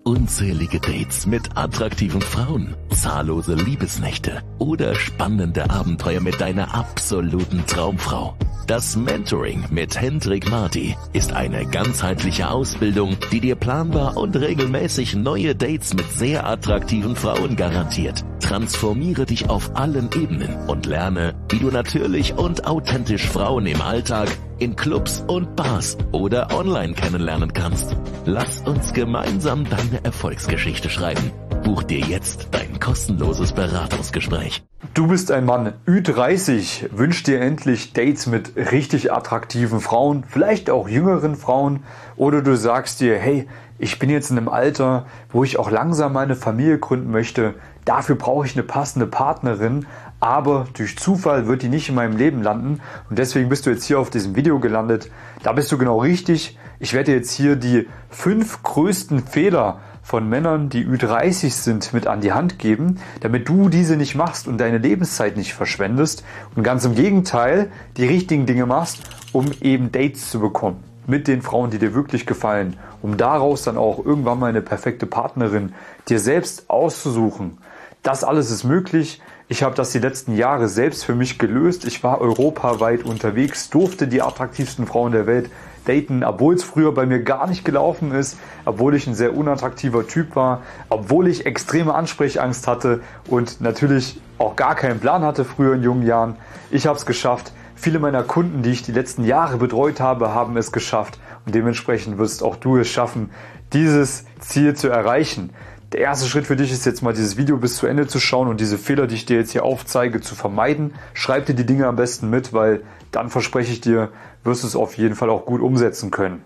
Unzählige Dates mit attraktiven Frauen, zahllose Liebesnächte oder spannende Abenteuer mit deiner absoluten Traumfrau. Das Mentoring mit Hendrik Marty ist eine ganzheitliche Ausbildung, die dir planbar und regelmäßig neue Dates mit sehr attraktiven Frauen garantiert. Transformiere dich auf allen Ebenen und lerne, wie du natürlich und authentisch Frauen im Alltag, in Clubs und Bars oder online kennenlernen kannst. Lass uns gemeinsam deine Erfolgsgeschichte schreiben. Buch dir jetzt dein kostenloses Beratungsgespräch. Du bist ein Mann, Ü30, wünschst dir endlich Dates mit richtig attraktiven Frauen, vielleicht auch jüngeren Frauen, oder du sagst dir, hey, ich bin jetzt in einem Alter, wo ich auch langsam meine Familie gründen möchte, dafür brauche ich eine passende Partnerin, aber durch Zufall wird die nicht in meinem Leben landen und deswegen bist du jetzt hier auf diesem Video gelandet. Da bist du genau richtig. Ich werde jetzt hier die 5 größten Fehler von Männern, die Ü30 sind, mit an die Hand geben, damit du diese nicht machst und deine Lebenszeit nicht verschwendest und ganz im Gegenteil die richtigen Dinge machst, um eben Dates zu bekommen mit den Frauen, die dir wirklich gefallen, um daraus dann auch irgendwann mal eine perfekte Partnerin dir selbst auszusuchen. Das alles ist möglich. Ich habe das die letzten Jahre selbst für mich gelöst. Ich war europaweit unterwegs, durfte die attraktivsten Frauen der Welt daten, obwohl es früher bei mir gar nicht gelaufen ist, obwohl ich ein sehr unattraktiver Typ war, obwohl ich extreme Ansprechangst hatte und natürlich auch gar keinen Plan hatte früher in jungen Jahren. Ich habe es geschafft. Viele meiner Kunden, die ich die letzten Jahre betreut habe, haben es geschafft und dementsprechend wirst auch du es schaffen, dieses Ziel zu erreichen. Der erste Schritt für dich ist jetzt mal dieses Video bis zu Ende zu schauen und diese Fehler, die ich dir jetzt hier aufzeige, zu vermeiden. Schreib dir die Dinge am besten mit, weil dann verspreche ich dir, wirst du es auf jeden Fall auch gut umsetzen können.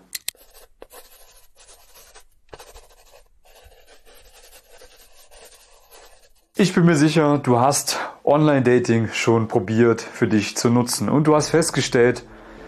Ich bin mir sicher, du hast Online-Dating schon probiert für dich zu nutzen und du hast festgestellt,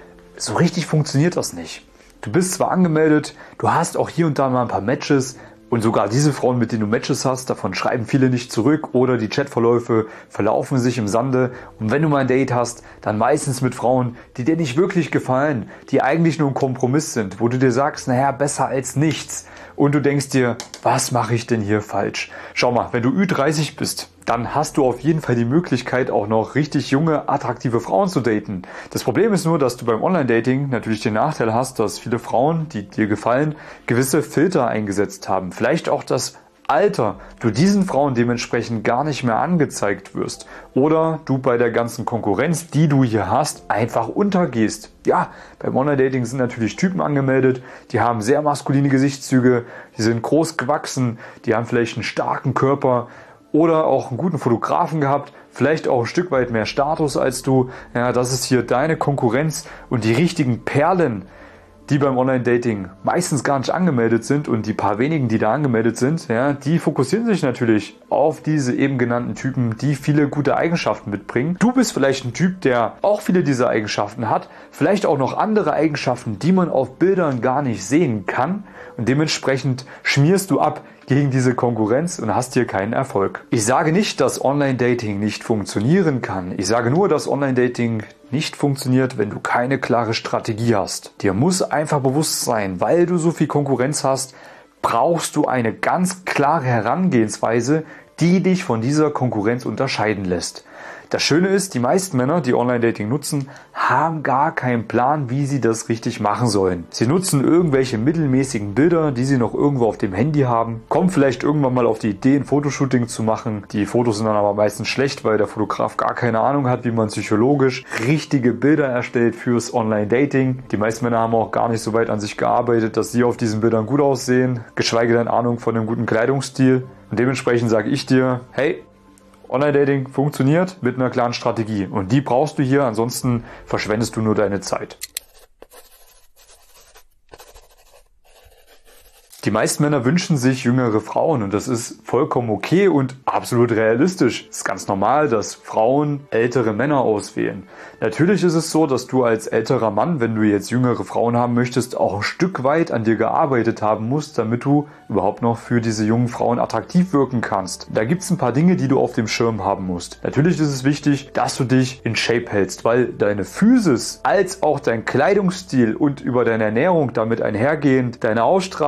so richtig funktioniert das nicht. Du bist zwar angemeldet, du hast auch hier und da mal ein paar Matches, und sogar diese Frauen, mit denen du Matches hast, davon schreiben viele nicht zurück oder die Chatverläufe verlaufen sich im Sande. Und wenn du mal ein Date hast, dann meistens mit Frauen, die dir nicht wirklich gefallen, die eigentlich nur ein Kompromiss sind, wo du dir sagst, naja, besser als nichts. Und du denkst dir, was mache ich denn hier falsch? Schau mal, wenn du Ü30 bist, dann hast du auf jeden Fall die Möglichkeit, auch noch richtig junge, attraktive Frauen zu daten. Das Problem ist nur, dass du beim Online-Dating natürlich den Nachteil hast, dass viele Frauen, die dir gefallen, gewisse Filter eingesetzt haben. Vielleicht auch das Alter, du diesen Frauen dementsprechend gar nicht mehr angezeigt wirst. Oder du bei der ganzen Konkurrenz, die du hier hast, einfach untergehst. Ja, beim Online-Dating sind natürlich Typen angemeldet, die haben sehr maskuline Gesichtszüge, die sind groß gewachsen, die haben vielleicht einen starken Körper oder auch einen guten Fotografen gehabt, vielleicht auch ein Stück weit mehr Status als du. Ja, das ist hier deine Konkurrenz und die richtigen Perlen, die beim Online-Dating meistens gar nicht angemeldet sind und die paar wenigen, die da angemeldet sind, ja, die fokussieren sich natürlich auf diese eben genannten Typen, die viele gute Eigenschaften mitbringen. Du bist vielleicht ein Typ, der auch viele dieser Eigenschaften hat, vielleicht auch noch andere Eigenschaften, die man auf Bildern gar nicht sehen kann und dementsprechend schmierst du ab gegen diese Konkurrenz und hast hier keinen Erfolg. Ich sage nicht, dass Online-Dating nicht funktionieren kann. Ich sage nur, dass Online-Dating nicht funktioniert, wenn du keine klare Strategie hast. Dir muss einfach bewusst sein, weil du so viel Konkurrenz hast, brauchst du eine ganz klare Herangehensweise, die dich von dieser Konkurrenz unterscheiden lässt. Das Schöne ist, die meisten Männer, die Online-Dating nutzen, haben gar keinen Plan, wie sie das richtig machen sollen. Sie nutzen irgendwelche mittelmäßigen Bilder, die sie noch irgendwo auf dem Handy haben, kommen vielleicht irgendwann mal auf die Idee, ein Fotoshooting zu machen. Die Fotos sind dann aber meistens schlecht, weil der Fotograf gar keine Ahnung hat, wie man psychologisch richtige Bilder erstellt fürs Online-Dating. Die meisten Männer haben auch gar nicht so weit an sich gearbeitet, dass sie auf diesen Bildern gut aussehen, geschweige denn Ahnung von einem guten Kleidungsstil. Und dementsprechend sage ich dir, hey, Online-Dating funktioniert mit einer klaren Strategie und die brauchst du hier, ansonsten verschwendest du nur deine Zeit. Die meisten Männer wünschen sich jüngere Frauen und das ist vollkommen okay und absolut realistisch. Es ist ganz normal, dass Frauen ältere Männer auswählen. Natürlich ist es so, dass du als älterer Mann, wenn du jetzt jüngere Frauen haben möchtest, auch ein Stück weit an dir gearbeitet haben musst, damit du überhaupt noch für diese jungen Frauen attraktiv wirken kannst. Da gibt es ein paar Dinge, die du auf dem Schirm haben musst. Natürlich ist es wichtig, dass du dich in Shape hältst, weil deine Physis als auch dein Kleidungsstil und über deine Ernährung damit einhergehend, deine Ausstrahlung, deine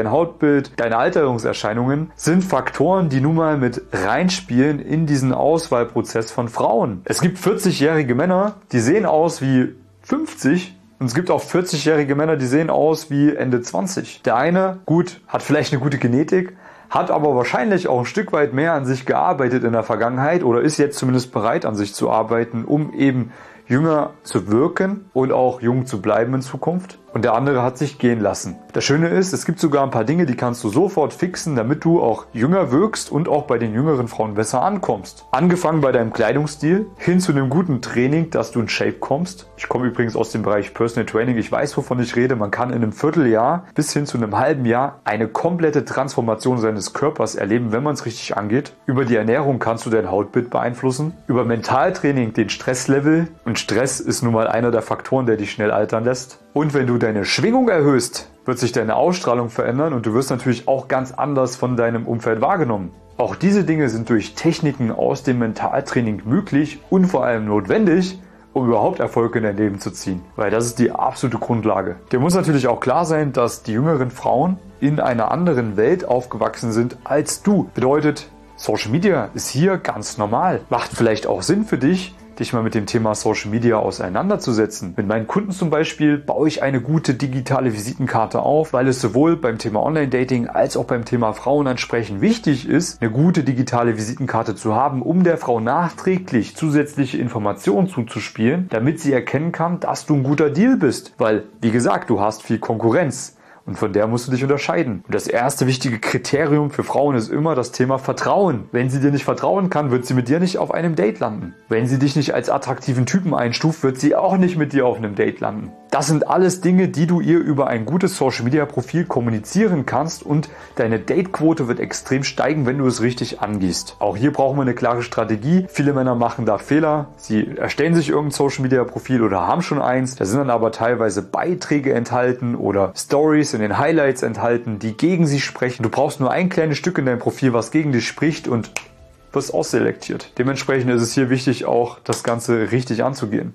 dein Hautbild, deine Alterungserscheinungen sind Faktoren, die nun mal mit reinspielen in diesen Auswahlprozess von Frauen. Es gibt 40-jährige Männer, die sehen aus wie 50. Und es gibt auch 40-jährige Männer, die sehen aus wie Ende 20. Der eine, gut, hat vielleicht eine gute Genetik, hat aber wahrscheinlich auch ein Stück weit mehr an sich gearbeitet in der Vergangenheit oder ist jetzt zumindest bereit, an sich zu arbeiten, um eben jünger zu wirken und auch jung zu bleiben in Zukunft. Und der andere hat sich gehen lassen. Das Schöne ist, es gibt sogar ein paar Dinge, die kannst du sofort fixen, damit du auch jünger wirkst und auch bei den jüngeren Frauen besser ankommst. Angefangen bei deinem Kleidungsstil, hin zu einem guten Training, dass du in Shape kommst. Ich komme übrigens aus dem Bereich Personal Training. Ich weiß, wovon ich rede. Man kann in einem Vierteljahr bis hin zu einem halben Jahr eine komplette Transformation seines Körpers erleben, wenn man es richtig angeht. Über die Ernährung kannst du dein Hautbild beeinflussen. Über Mentaltraining den Stresslevel. Und Stress ist nun mal einer der Faktoren, der dich schnell altern lässt. Und wenn du deine Schwingung erhöhst, wird sich deine Ausstrahlung verändern und du wirst natürlich auch ganz anders von deinem Umfeld wahrgenommen. Auch diese Dinge sind durch Techniken aus dem Mentaltraining möglich und vor allem notwendig, um überhaupt Erfolg in dein Leben zu ziehen. Weil das ist die absolute Grundlage. Dir muss natürlich auch klar sein, dass die jüngeren Frauen in einer anderen Welt aufgewachsen sind als du. Bedeutet, Social Media ist hier ganz normal. Macht vielleicht auch Sinn für dich, dich mal mit dem Thema Social Media auseinanderzusetzen. Mit meinen Kunden zum Beispiel baue ich eine gute digitale Visitenkarte auf, weil es sowohl beim Thema Online-Dating als auch beim Thema Frauenansprechen wichtig ist, eine gute digitale Visitenkarte zu haben, um der Frau nachträglich zusätzliche Informationen zuzuspielen, damit sie erkennen kann, dass du ein guter Deal bist. Weil, wie gesagt, du hast viel Konkurrenz. Und von der musst du dich unterscheiden. Und das erste wichtige Kriterium für Frauen ist immer das Thema Vertrauen. Wenn sie dir nicht vertrauen kann, wird sie mit dir nicht auf einem Date landen. Wenn sie dich nicht als attraktiven Typen einstuft, wird sie auch nicht mit dir auf einem Date landen. Das sind alles Dinge, die du ihr über ein gutes Social-Media-Profil kommunizieren kannst und deine Datequote wird extrem steigen, wenn du es richtig angehst. Auch hier brauchen wir eine klare Strategie. Viele Männer machen da Fehler. Sie erstellen sich irgendein Social-Media-Profil oder haben schon eins. Da sind dann aber teilweise Beiträge enthalten oder Stories in den Highlights enthalten, die gegen sie sprechen. Du brauchst nur ein kleines Stück in deinem Profil, was gegen dich spricht und wirst ausselektiert. Dementsprechend ist es hier wichtig, auch das Ganze richtig anzugehen.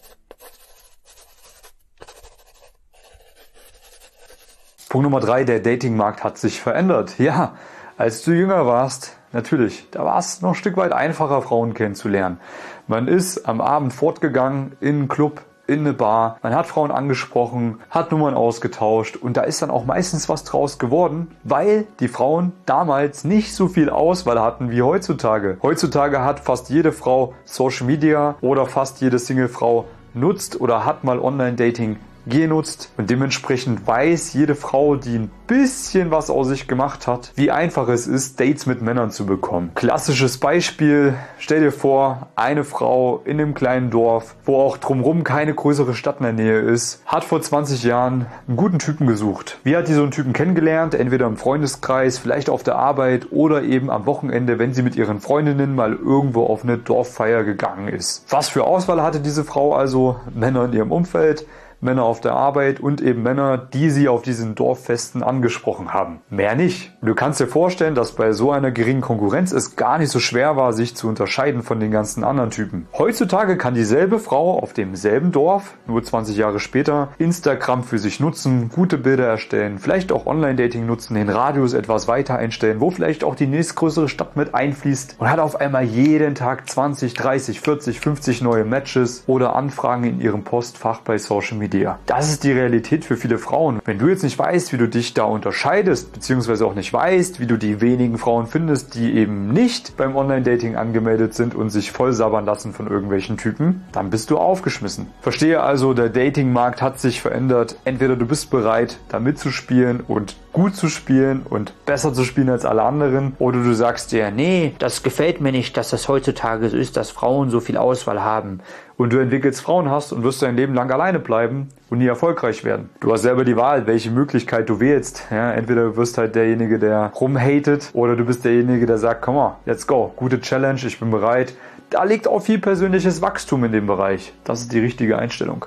Punkt Nummer 3, der Datingmarkt hat sich verändert. Ja, als du jünger warst, natürlich, da war es noch ein Stück weit einfacher, Frauen kennenzulernen. Man ist am Abend fortgegangen in einen Club, in eine Bar, man hat Frauen angesprochen, hat Nummern ausgetauscht und da ist dann auch meistens was draus geworden, weil die Frauen damals nicht so viel Auswahl hatten wie heutzutage. Heutzutage hat fast jede Frau Social Media oder fast jede Singlefrau nutzt oder hat mal Online-Dating genutzt und dementsprechend weiß jede Frau, die ein bisschen was aus sich gemacht hat, wie einfach es ist, Dates mit Männern zu bekommen. Klassisches Beispiel, stell dir vor, eine Frau in einem kleinen Dorf, wo auch drumherum keine größere Stadt in der Nähe ist, hat vor 20 Jahren einen guten Typen gesucht. Wie hat die so einen Typen kennengelernt? Entweder im Freundeskreis, vielleicht auf der Arbeit oder eben am Wochenende, wenn sie mit ihren Freundinnen mal irgendwo auf eine Dorffeier gegangen ist. Was für Auswahl hatte diese Frau also? Männer in ihrem Umfeld, Männer auf der Arbeit und eben Männer, die sie auf diesen Dorffesten angesprochen haben. Mehr nicht. Du kannst dir vorstellen, dass bei so einer geringen Konkurrenz es gar nicht so schwer war, sich zu unterscheiden von den ganzen anderen Typen. Heutzutage kann dieselbe Frau auf demselben Dorf, nur 20 Jahre später, Instagram für sich nutzen, gute Bilder erstellen, vielleicht auch Online-Dating nutzen, den Radius etwas weiter einstellen, wo vielleicht auch die nächstgrößere Stadt mit einfließt und hat auf einmal jeden Tag 20, 30, 40, 50 neue Matches oder Anfragen in ihrem Postfach bei Social Media. Das ist die Realität für viele Frauen. Wenn du jetzt nicht weißt, wie du dich da unterscheidest, beziehungsweise auch nicht weißt, wie du die wenigen Frauen findest, die eben nicht beim Online-Dating angemeldet sind und sich voll sabbern lassen von irgendwelchen Typen, dann bist du aufgeschmissen. Verstehe also, der Dating-Markt hat sich verändert. Entweder du bist bereit, da mitzuspielen und gut zu spielen und besser zu spielen als alle anderen, oder du sagst dir, nee, das gefällt mir nicht, dass das heutzutage so ist, dass Frauen so viel Auswahl haben. Und du entwickelst Frauenhass und wirst dein Leben lang alleine bleiben und nie erfolgreich werden. Du hast selber die Wahl, welche Möglichkeit du wählst. Ja, entweder du wirst halt derjenige, der rumhatet, oder du bist derjenige, der sagt, komm mal, let's go, gute Challenge, ich bin bereit. Da liegt auch viel persönliches Wachstum in dem Bereich. Das ist die richtige Einstellung.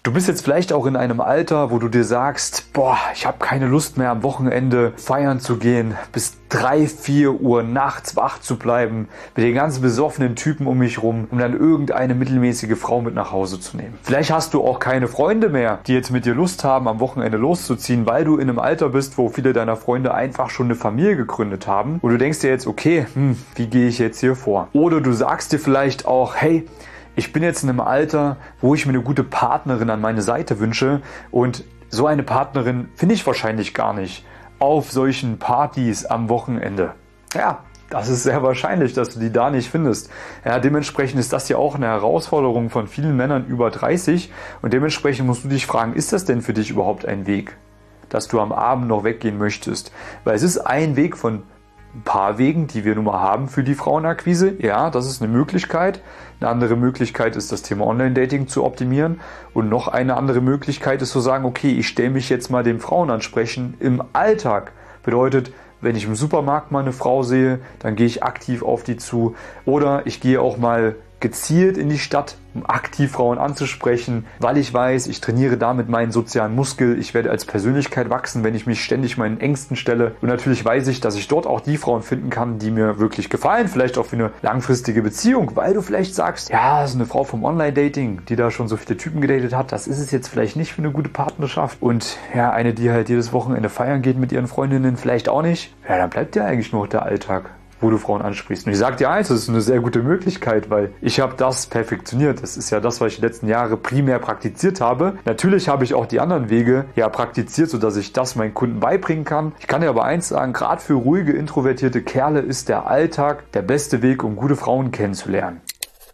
Du bist jetzt vielleicht auch in einem Alter, wo du dir sagst, boah, ich habe keine Lust mehr am Wochenende feiern zu gehen, bis 3, 4 Uhr nachts wach zu bleiben, mit den ganzen besoffenen Typen um mich rum, um dann irgendeine mittelmäßige Frau mit nach Hause zu nehmen. Vielleicht hast du auch keine Freunde mehr, die jetzt mit dir Lust haben, am Wochenende loszuziehen, weil du in einem Alter bist, wo viele deiner Freunde einfach schon eine Familie gegründet haben. Und du denkst dir jetzt, okay, wie gehe ich jetzt hier vor? Oder du sagst dir vielleicht auch, hey, ich bin jetzt in einem Alter, wo ich mir eine gute Partnerin an meine Seite wünsche und so eine Partnerin finde ich wahrscheinlich gar nicht auf solchen Partys am Wochenende. Ja, das ist sehr wahrscheinlich, dass du die da nicht findest. Ja, dementsprechend ist das ja auch eine Herausforderung von vielen Männern über 30 und dementsprechend musst du dich fragen, ist das denn für dich überhaupt ein Weg, dass du am Abend noch weggehen möchtest? Weil es ist ein Weg von ein paar Wegen, die wir nun mal haben für die Frauenakquise. Ja, das ist eine Möglichkeit. Eine andere Möglichkeit ist, das Thema Online-Dating zu optimieren. Und noch eine andere Möglichkeit ist zu sagen, okay, ich stelle mich jetzt mal dem Frauenansprechen im Alltag. Bedeutet, wenn ich im Supermarkt mal eine Frau sehe, dann gehe ich aktiv auf die zu. Oder ich gehe auch mal gezielt in die Stadt, um aktiv Frauen anzusprechen, weil ich weiß, ich trainiere damit meinen sozialen Muskel, ich werde als Persönlichkeit wachsen, wenn ich mich ständig meinen Ängsten stelle. Und natürlich weiß ich, dass ich dort auch die Frauen finden kann, die mir wirklich gefallen, vielleicht auch für eine langfristige Beziehung, weil du vielleicht sagst, ja, so eine Frau vom Online-Dating, die da schon so viele Typen gedatet hat, das ist es jetzt vielleicht nicht für eine gute Partnerschaft. Und ja, eine, die halt jedes Wochenende feiern geht mit ihren Freundinnen, vielleicht auch nicht. Ja, dann bleibt ja eigentlich nur der Alltag, wo du Frauen ansprichst. Und ich sage dir eins, das ist eine sehr gute Möglichkeit, weil ich habe das perfektioniert. Das ist ja das, was ich die letzten Jahre primär praktiziert habe. Natürlich habe ich auch die anderen Wege ja praktiziert, sodass ich das meinen Kunden beibringen kann. Ich kann dir aber eins sagen, gerade für ruhige, introvertierte Kerle ist der Alltag der beste Weg, um gute Frauen kennenzulernen.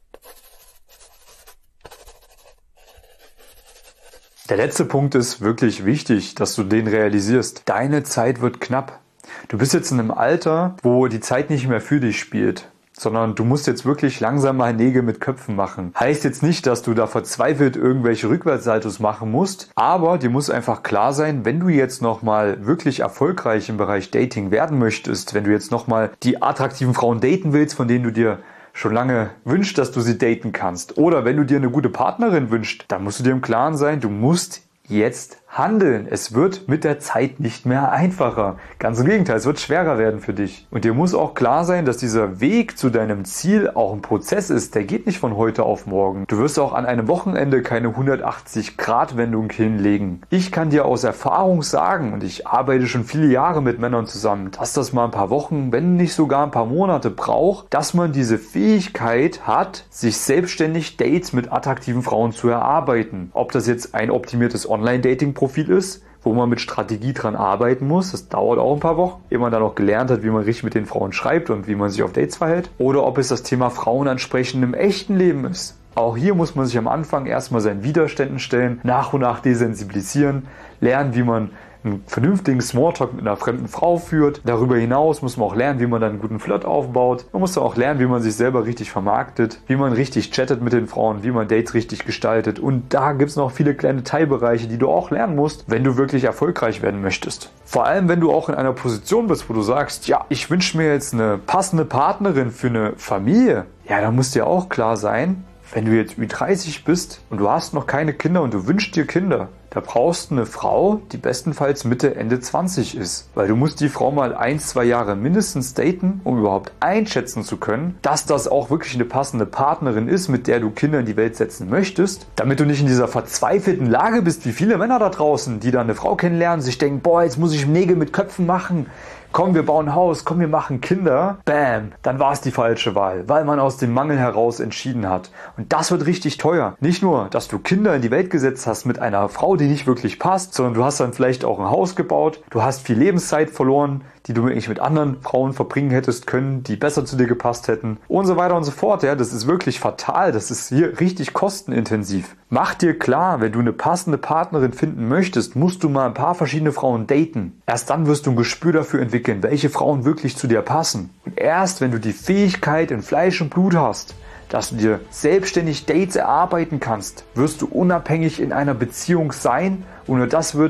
Der letzte Punkt ist wirklich wichtig, dass du den realisierst. Deine Zeit wird knapp. Du bist jetzt in einem Alter, wo die Zeit nicht mehr für dich spielt, sondern du musst jetzt wirklich langsam mal Nägel mit Köpfen machen. Heißt jetzt nicht, dass du da verzweifelt irgendwelche Rückwärtssaltos machen musst, aber dir muss einfach klar sein, wenn du jetzt nochmal wirklich erfolgreich im Bereich Dating werden möchtest, wenn du jetzt nochmal die attraktiven Frauen daten willst, von denen du dir schon lange wünschst, dass du sie daten kannst, oder wenn du dir eine gute Partnerin wünschst, dann musst du dir im Klaren sein, du musst jetzt handeln. Es wird mit der Zeit nicht mehr einfacher. Ganz im Gegenteil, es wird schwerer werden für dich. Und dir muss auch klar sein, dass dieser Weg zu deinem Ziel auch ein Prozess ist. Der geht nicht von heute auf morgen. Du wirst auch an einem Wochenende keine 180-Grad-Wendung hinlegen. Ich kann dir aus Erfahrung sagen, und ich arbeite schon viele Jahre mit Männern zusammen, dass das mal ein paar Wochen, wenn nicht sogar ein paar Monate braucht, dass man diese Fähigkeit hat, sich selbstständig Dates mit attraktiven Frauen zu erarbeiten. Ob das jetzt ein optimiertes Online-Dating-Profil ist, wo man mit Strategie dran arbeiten muss. Das dauert auch ein paar Wochen, ehe man dann auch gelernt hat, wie man richtig mit den Frauen schreibt und wie man sich auf Dates verhält. Oder ob es das Thema Frauen ansprechen im echten Leben ist. Auch hier muss man sich am Anfang erstmal seinen Widerständen stellen, nach und nach desensibilisieren, lernen, wie man einen vernünftigen Smalltalk mit einer fremden Frau führt. Darüber hinaus muss man auch lernen, wie man dann einen guten Flirt aufbaut. Man muss auch lernen, wie man sich selber richtig vermarktet, wie man richtig chattet mit den Frauen, wie man Dates richtig gestaltet. Und da gibt es noch viele kleine Teilbereiche, die du auch lernen musst, wenn du wirklich erfolgreich werden möchtest. Vor allem, wenn du auch in einer Position bist, wo du sagst, ja, ich wünsche mir jetzt eine passende Partnerin für eine Familie. Ja, dann muss dir auch klar sein, wenn du jetzt Ü30 bist und du hast noch keine Kinder und du wünschst dir Kinder, da brauchst du eine Frau, die bestenfalls Mitte, Ende 20 ist. Weil du musst die Frau mal 1, 2 Jahre mindestens daten, um überhaupt einschätzen zu können, dass das auch wirklich eine passende Partnerin ist, mit der du Kinder in die Welt setzen möchtest. Damit du nicht in dieser verzweifelten Lage bist, wie viele Männer da draußen, die dann eine Frau kennenlernen, sich denken, boah, jetzt muss ich Nägel mit Köpfen machen. Komm, wir bauen ein Haus, komm, wir machen Kinder. Bam, dann war es die falsche Wahl, weil man aus dem Mangel heraus entschieden hat. Und das wird richtig teuer. Nicht nur, dass du Kinder in die Welt gesetzt hast mit einer Frau, die nicht wirklich passt, sondern du hast dann vielleicht auch ein Haus gebaut, du hast viel Lebenszeit verloren, die du eigentlich mit anderen Frauen verbringen hättest können, die besser zu dir gepasst hätten und so weiter und so fort. Ja, das ist wirklich fatal, das ist hier richtig kostenintensiv. Mach dir klar, wenn du eine passende Partnerin finden möchtest, musst du mal ein paar verschiedene Frauen daten. Erst dann wirst du ein Gespür dafür entwickeln, welche Frauen wirklich zu dir passen. Und erst wenn du die Fähigkeit in Fleisch und Blut hast, dass du dir selbstständig Dates erarbeiten kannst, wirst du unabhängig in einer Beziehung sein und nur das wird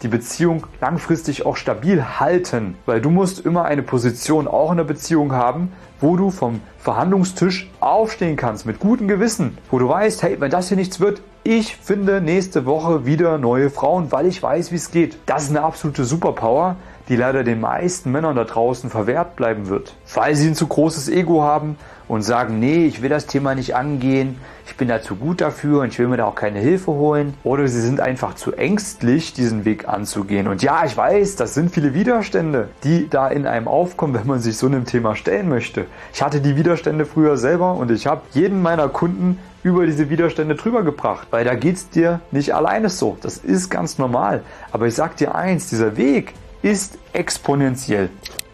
die Beziehung langfristig auch stabil halten. Weil du musst immer eine Position auch in der Beziehung haben, wo du vom Verhandlungstisch aufstehen kannst mit gutem Gewissen. Wo du weißt, hey, wenn das hier nichts wird, ich finde nächste Woche wieder neue Frauen, weil ich weiß, wie es geht. Das ist eine absolute Superpower, die leider den meisten Männern da draußen verwehrt bleiben wird. Weil sie ein zu großes Ego haben und sagen, nee, ich will das Thema nicht angehen, ich bin da zu gut dafür und ich will mir da auch keine Hilfe holen. Oder sie sind einfach zu ängstlich, diesen Weg anzugehen. Und ja, ich weiß, das sind viele Widerstände, die da in einem aufkommen, wenn man sich so einem Thema stellen möchte. Ich hatte die Widerstände früher selber und ich habe jeden meiner Kunden über diese Widerstände drüber gebracht. Weil da geht's dir nicht alleine so. Das ist ganz normal. Aber ich sag dir eins, dieser Weg ist exponentiell.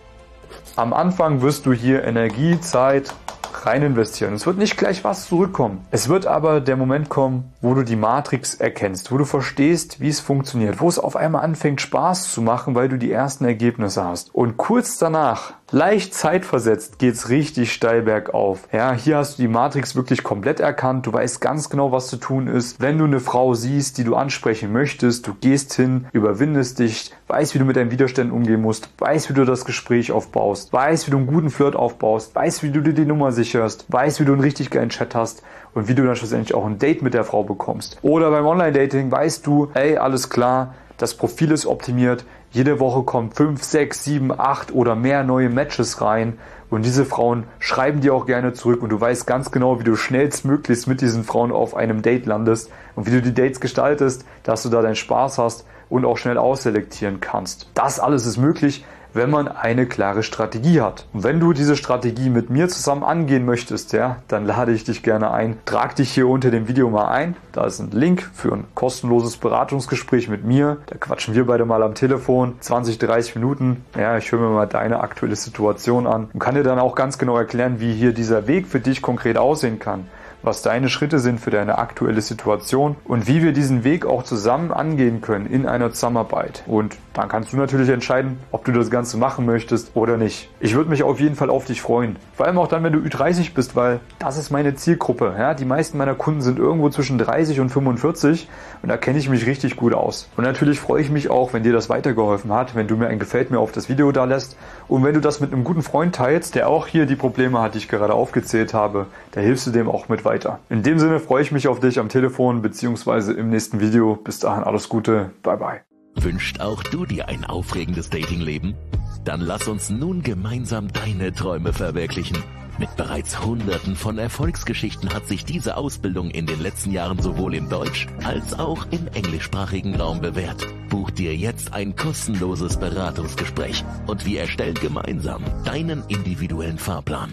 Am Anfang wirst du hier Energie, Zeit rein investieren. Es wird nicht gleich was zurückkommen. Es wird aber der Moment kommen, wo du die Matrix erkennst, wo du verstehst, wie es funktioniert, wo es auf einmal anfängt Spaß zu machen, weil du die ersten Ergebnisse hast. Und kurz danach, leicht zeitversetzt, geht's richtig steil bergauf. Ja, hier hast du die Matrix wirklich komplett erkannt. Du weißt ganz genau, was zu tun ist. Wenn du eine Frau siehst, die du ansprechen möchtest, du gehst hin, überwindest dich, weißt, wie du mit deinen Widerständen umgehen musst, weißt, wie du das Gespräch aufbaust, weißt, wie du einen guten Flirt aufbaust, weißt, wie du dir die Nummer sicherst, weißt, wie du einen richtig geilen Chat hast und wie du dann schlussendlich auch ein Date mit der Frau bekommst. Oder beim Online-Dating weißt du, ey, alles klar, das Profil ist optimiert, jede Woche kommen 5, 6, 7, 8 oder mehr neue Matches rein und diese Frauen schreiben dir auch gerne zurück und du weißt ganz genau, wie du schnellstmöglichst mit diesen Frauen auf einem Date landest und wie du die Dates gestaltest, dass du da deinen Spaß hast und auch schnell ausselektieren kannst. Das alles ist möglich, wenn man eine klare Strategie hat. Und wenn du diese Strategie mit mir zusammen angehen möchtest, ja, dann lade ich dich gerne ein. Trag dich hier unter dem Video mal ein. Da ist ein Link für ein kostenloses Beratungsgespräch mit mir. Da quatschen wir beide mal am Telefon, 20, 30 Minuten. Ja, ich höre mir mal deine aktuelle Situation an und kann dir dann auch ganz genau erklären, wie hier dieser Weg für dich konkret aussehen kann, was deine Schritte sind für deine aktuelle Situation und wie wir diesen Weg auch zusammen angehen können in einer Zusammenarbeit. Und dann kannst du natürlich entscheiden, ob du das Ganze machen möchtest oder nicht. Ich würde mich auf jeden Fall auf dich freuen. Vor allem auch dann, wenn du Ü30 bist, weil das ist meine Zielgruppe. Ja, die meisten meiner Kunden sind irgendwo zwischen 30 und 45 und da kenne ich mich richtig gut aus. Und natürlich freue ich mich auch, wenn dir das weitergeholfen hat, wenn du mir ein Gefällt mir auf das Video da lässt und wenn du das mit einem guten Freund teilst, der auch hier die Probleme hat, die ich gerade aufgezählt habe, da hilfst du dem auch mit weiter. In dem Sinne freue ich mich auf dich am Telefon bzw. im nächsten Video. Bis dahin alles Gute. Bye bye. Wünscht auch du dir ein aufregendes Datingleben? Dann lass uns nun gemeinsam deine Träume verwirklichen. Mit bereits Hunderten von Erfolgsgeschichten hat sich diese Ausbildung in den letzten Jahren sowohl im Deutsch- als auch im englischsprachigen Raum bewährt. Buch dir jetzt ein kostenloses Beratungsgespräch und wir erstellen gemeinsam deinen individuellen Fahrplan.